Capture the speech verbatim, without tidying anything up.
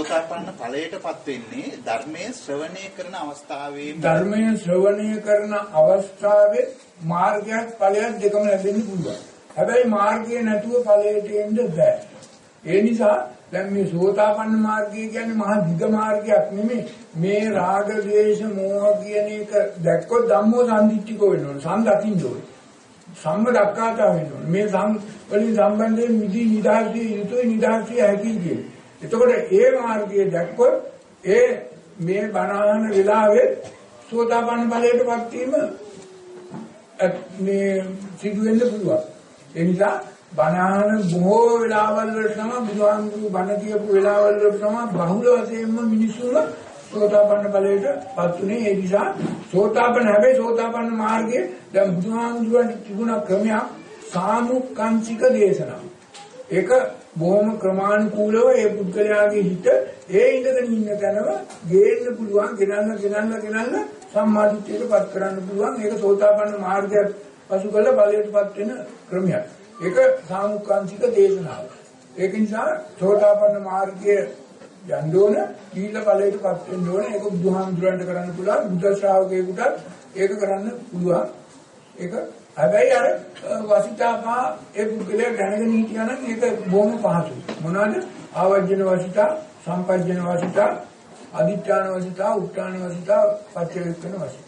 සෝතාපන්න ඵලයටපත් වෙන්නේ ධර්මයේ ශ්‍රවණය කරන අවස්ථාවේ ධර්මයේ ශ්‍රවණය කරන අවස්ථාවේ මාර්ගයක් ඵලයක් දෙකම ලැබෙන්න පුළුවන්. හැබැයි මාර්ගය නැතුව ඵලයට එන්න බෑ. ඒ නිසා දැන් මේ සෝතාපන්න මාර්ගය කියන්නේ මහා දිග මාර්ගයක් නෙමෙයි. මේ රාග ද්වේෂ මෝහ කියන එක දැක්කොත් ධම්මෝ සම්දිත්තිකෝ වෙන්න ඕන. සම්දකින්න ඕන. සම්ම දක්කාතා වෙන්න ඕන. මේ සම් වලින් සම්බන්ධයෙන් මිදි නිදාසිය යුතුයි නිදාසිය හැකි කියන්නේ. එතකොට ඒ මාර්ගය දැක්කොත් ඒ මේ බණාන වෙලාවේ සෝතාපන්න ඵලයටපත් වීම මේ සිදු වෙන්න පුළුවන්. ඒ නිසා බණාන බොහෝ වෙලාවල් වල තමයි බුදුහාමුදුරු බණ කියපු වෙලාවල් වල තමයි බහුල වශයෙන්ම මිනිස්සුම සෝතාපන්න ඵලයටපත් උනේ. ඒ නිසා සෝතාපන්න හැබැයි සෝතාපන්න මාර්ගයේ දැන් බුදුහාමුදුරන් තිබුණ ක්‍රමයක් සාමුක්ඛංචික දේශනාව. ඒක බොහොම ක්‍රමානුකූලව ඒ පුද්ගලයාගේ හිත ඒ ඉඳගෙන ඉන්න තැනම ගේන්න පුළුවන්, ගෙනල්ලා ගෙනල්ලා ගෙනල්ලා සම්මාදිට්ඨියටපත් කරන්න පුළුවන්. ඒක සෝතාපන්න මාර්ගයක් පසු කළ ඵලයටපත් වෙන ක්‍රමයක්. ඒක සාමුක්ඛංචික දේශනාව. ඒක නිසා සෝතාපන්න මාර්ගයේ යන්න ඕන, කීල ඵලයටපත් වෙන්න ඕන. ඒක බුදුහාමුදුරන්ට කරන්න පුළුවන්, බුද්ධ ශ්‍රාවකයෙකුට ඒක කරන්න පුළුවන්. ඒක හැබැයි අර වසිතාපා ඒ පුද්ගලයා දැනගෙන හිටියා නම් ඒක බොහොම පහසුයි. මොනවාද? ආවර්ජන වසිතා, සම්පජ්ජන වසිතා, අදිත්‍යාන වසිතා, උත්තාන වසිතා, පච්චවේක්කන වසිතා.